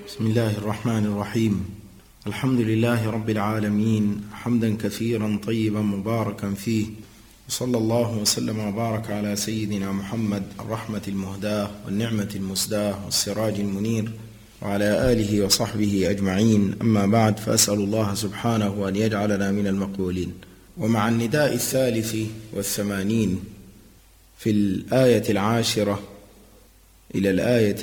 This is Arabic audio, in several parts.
بسم الله الرحمن الرحيم. الحمد لله رب العالمين، حمدا كثيرا طيبا مباركا فيه، وصلى الله وسلم وبارك على سيدنا محمد الرحمة المهداة والنعمة المسداة والسراج المنير، وعلى آله وصحبه أجمعين. أما بعد، فأسأل الله سبحانه أن يجعلنا من المقبولين. ومع النداء 83 في الآية 10 إلى الآية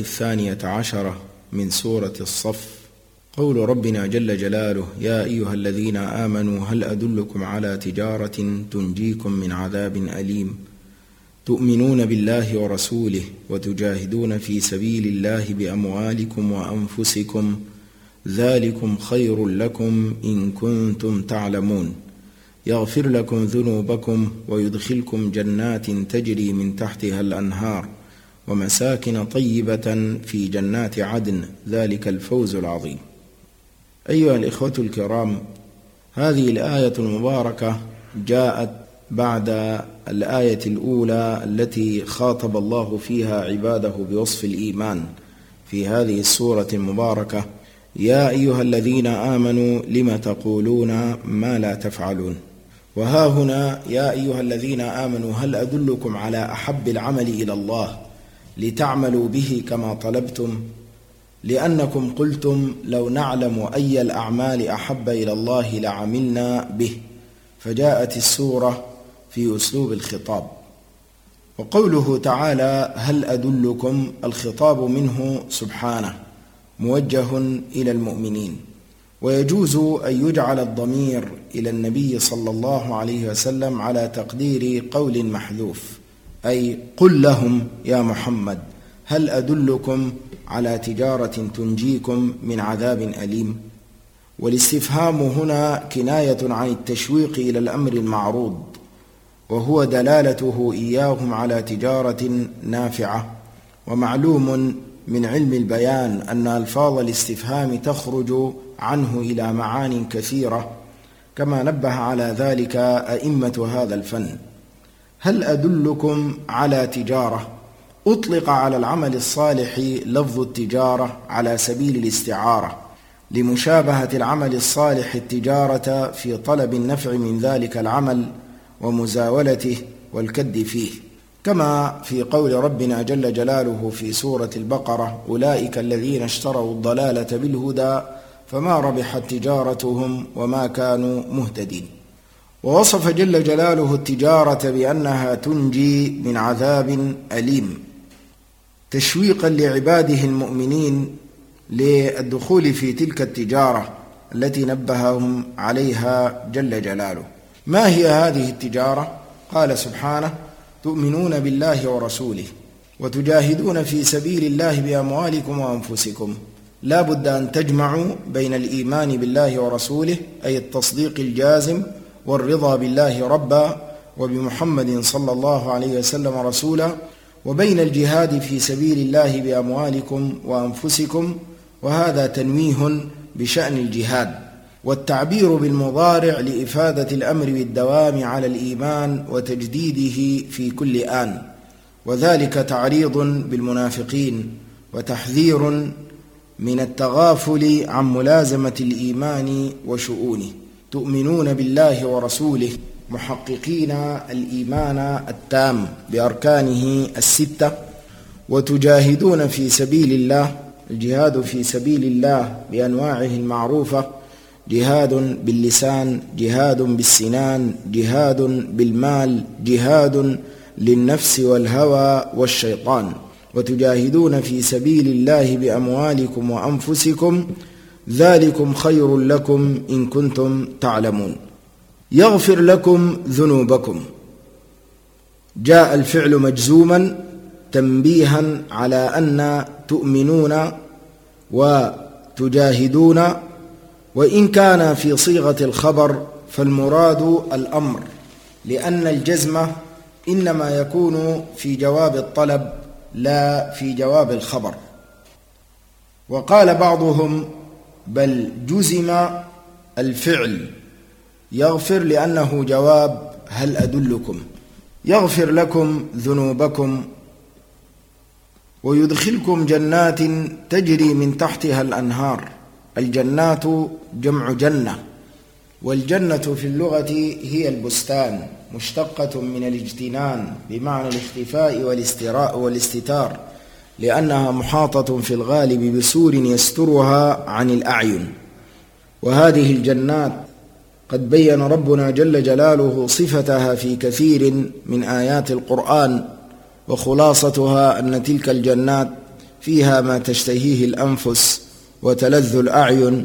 12 من سورة الصف، قول ربنا جل جلاله: يا أيها الذين آمنوا هل أدلكم على تجارة تنجيكم من عذاب أليم تؤمنون بالله ورسوله وتجاهدون في سبيل الله بأموالكم وأنفسكم ذلكم خير لكم إن كنتم تعلمون يغفر لكم ذنوبكم ويدخلكم جنات تجري من تحتها الأنهار ومساكن طيبة في جنات عدن ذلك الفوز العظيم. أيها الإخوة الكرام، هذه الآية المباركة جاءت بعد الآية الأولى التي خاطب الله فيها عباده بوصف الإيمان في هذه السورة المباركة: يا أيها الذين آمنوا لم تقولون ما لا تفعلون. وها هنا يا أيها الذين آمنوا هل أدلكم على أحب العمل إلى الله لتعملوا به كما طلبتم، لأنكم قلتم لو نعلم أي الأعمال أحب إلى الله لعملنا به، فجاءت السورة في أسلوب الخطاب. وقوله تعالى هل أدلكم، الخطاب منه سبحانه موجه إلى المؤمنين، ويجوز أن يجعل الضمير إلى النبي صلى الله عليه وسلم على تقدير قول محذوف، أي قل لهم يا محمد هل أدلكم على تجارة تنجيكم من عذاب أليم. والاستفهام هنا كناية عن التشويق إلى الأمر المعروض، وهو دلالته إياهم على تجارة نافعة. ومعلوم من علم البيان أن ألفاظ الاستفهام تخرج عنه إلى معان كثيرة، كما نبه على ذلك أئمة هذا الفن. هل أدلكم على تجارة، أطلق على العمل الصالح لفظ التجارة على سبيل الاستعارة لمشابهة العمل الصالح التجارة في طلب النفع من ذلك العمل ومزاولته والكد فيه، كما في قول ربنا جل جلاله في سورة البقرة: أولئك الذين اشتروا الضلالة بالهدى فما ربحت تجارتهم وما كانوا مهتدين. ووصف جل جلاله التجارة بأنها تنجي من عذاب أليم، تشويقا لعباده المؤمنين للدخول في تلك التجارة التي نبههم عليها جل جلاله. ما هي هذه التجارة؟ قال سبحانه: تؤمنون بالله ورسوله وتجاهدون في سبيل الله بأموالكم وأنفسكم. لا بد أن تجمعوا بين الإيمان بالله ورسوله، أي التصديق الجازم والرضا بالله ربا وبمحمد صلى الله عليه وسلم رسولا، وبين الجهاد في سبيل الله بأموالكم وأنفسكم، وهذا تنويه بشأن الجهاد، والتعبير بالمضارع لإفادة الأمر بالدوام على الإيمان وتجديده في كل آن، وذلك تعريض بالمنافقين وتحذير من التغافل عن ملازمة الإيمان وشؤونه. تؤمنون بالله ورسوله محققين الإيمان التام بأركانه الستة، وتجاهدون في سبيل الله، الجهاد في سبيل الله بأنواعه المعروفة: جهاد باللسان، جهاد بالسنان، جهاد بالمال، جهاد للنفس والهوى والشيطان. وتجاهدون في سبيل الله بأموالكم وأنفسكم ذلكم خير لكم إن كنتم تعلمون يغفر لكم ذنوبكم. جاء الفعل مجزوما تنبيها على أن تؤمنون وتجاهدون، وإن كان في صيغة الخبر فالمراد الأمر، لأن الجزم إنما يكون في جواب الطلب لا في جواب الخبر. وقال بعضهم بل جزم الفعل يغفر لأنه جواب هل أدلكم. يغفر لكم ذنوبكم ويدخلكم جنات تجري من تحتها الأنهار. الجنات جمع جنة، والجنة في اللغة هي البستان، مشتقة من الاجتنان بمعنى الاختفاء والاستتار، لأنها محاطة في الغالب بسور يسترها عن الأعين. وهذه الجنات قد بين ربنا جل جلاله صفتها في كثير من آيات القرآن، وخلاصتها أن تلك الجنات فيها ما تشتهيه الأنفس وتلذ الأعين،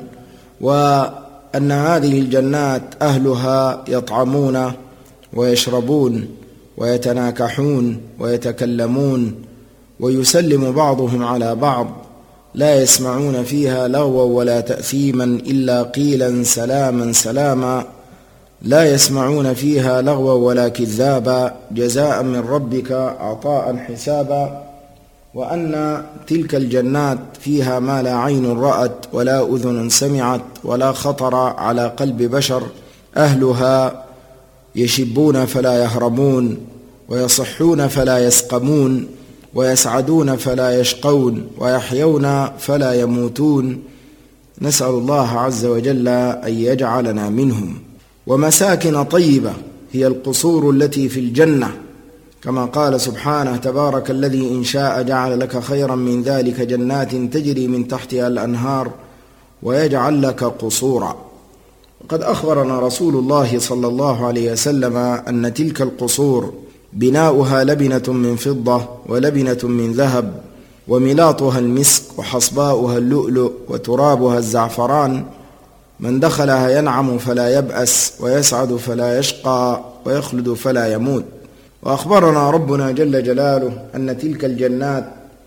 وأن هذه الجنات أهلها يطعمون ويشربون ويتناكحون ويتكلمون ويسلم بعضهم على بعض، لا يسمعون فيها لغوا ولا تأثيما إلا قيلا سلاما سلاما، لا يسمعون فيها لغوا ولا كذابا، جزاء من ربك عطاء حسابا. وأن تلك الجنات فيها ما لا عين رأت ولا أذن سمعت ولا خطر على قلب بشر. أهلها يشبون فلا يهرمون، ويصحون فلا يسقمون، ويسعدون فلا يشقون، ويحيون فلا يموتون. نسأل الله عز وجل أن يجعلنا منهم. ومساكن طيبة هي القصور التي في الجنة، كما قال سبحانه: تبارك الذي إن شاء جعل لك خيرا من ذلك جنات تجري من تحتها الأنهار ويجعل لك قصورا. وقد أخبرنا رسول الله صلى الله عليه وسلم أن تلك القصور بناؤها لبنة من فضة ولبنة من ذهب، وملاطها المسك، وحصباؤها اللؤلؤ، وترابها الزعفران. من دخلها ينعم فلا يبأس، ويسعد فلا يشقى، ويخلد فلا يموت. وأخبرنا ربنا جل جلاله أن تلك الجنات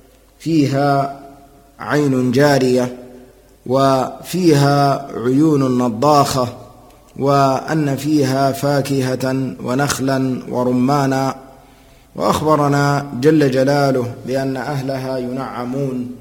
فيها عين جارية، وفيها عيون نضاخة، وأن فيها فاكهة ونخلا ورمانا. وأخبرنا جل جلاله بأن أهلها ينعمون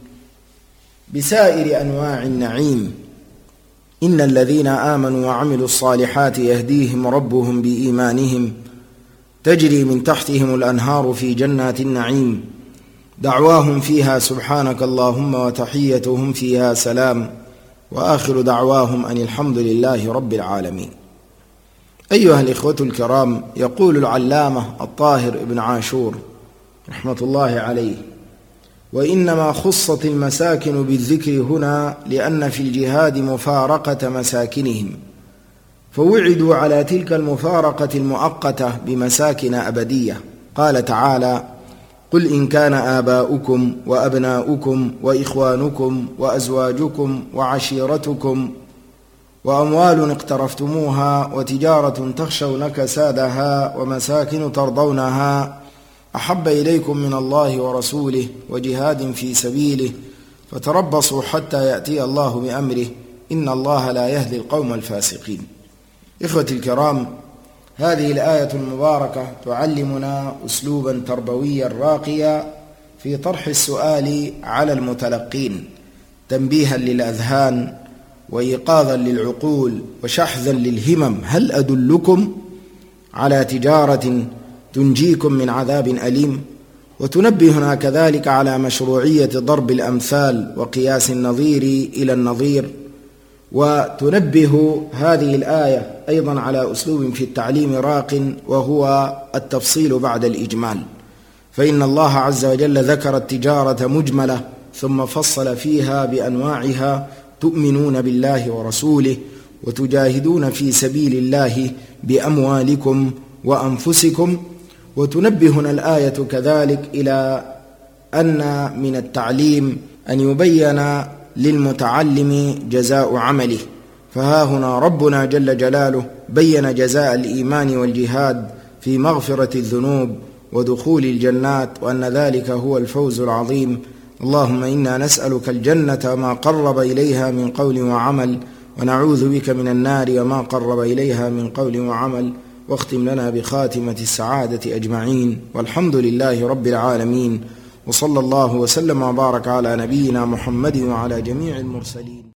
بسائر أنواع النعيم. إن الذين آمنوا وعملوا الصالحات يهديهم ربهم بإيمانهم، تجري من تحتهم الأنهار في جنات النعيم، دعواهم فيها سبحانك اللهم وتحيتهم فيها سلام، وآخر دعواهم أن الحمد لله رب العالمين. أيها الإخوة الكرام، يقول العلامة الطاهر ابن عاشور رحمة الله عليه: وإنما خصت المساكن بالذكر هنا لأن في الجهاد مفارقة مساكنهم، فوعدوا على تلك المفارقة المؤقتة بمساكن أبدية. قال تعالى: قل إن كان آباؤكم وأبناؤكم وإخوانكم وأزواجكم وعشيرتكم وأموال اقترفتموها وتجارة تخشون كسادها ومساكن ترضونها أحب إليكم من الله ورسوله وجهاد في سبيله فتربصوا حتى يأتي الله بأمره إن الله لا يهدي القوم الفاسقين. إخوتي الكرام، هذه الآية المباركة تعلمنا أسلوبا تربويا راقيا في طرح السؤال على المتلقين، تنبيها للأذهان وإيقاظا للعقول وشحذا للهمم. هل أدلكم على تجارة تنجيكم من عذاب أليم؟ وتنبهنا كذلك على مشروعية ضرب الأمثال وقياس النظير إلى النظير. وتنبه هذه الآية أيضا على أسلوب في التعليم راق، وهو التفصيل بعد الإجمال. فإن الله عز وجل ذكر التجارة مجملة ثم فصل فيها بأنواعها: تؤمنون بالله ورسوله وتجاهدون في سبيل الله بأموالكم وأنفسكم. وتنبهنا الآية كذلك إلى أن من التعليم أن يبين للمتعلم جزاء عمله، فها هنا ربنا جل جلاله بين جزاء الإيمان والجهاد في مغفرة الذنوب ودخول الجنات، وأن ذلك هو الفوز العظيم. اللهم إنا نسألك الجنة ما قرب إليها من قول وعمل، ونعوذ بك من النار وما قرب إليها من قول وعمل. واختم لنا بخاتمة السعادة أجمعين، والحمد لله رب العالمين، وصلى الله وسلم وبارك على نبينا محمد وعلى جميع المرسلين.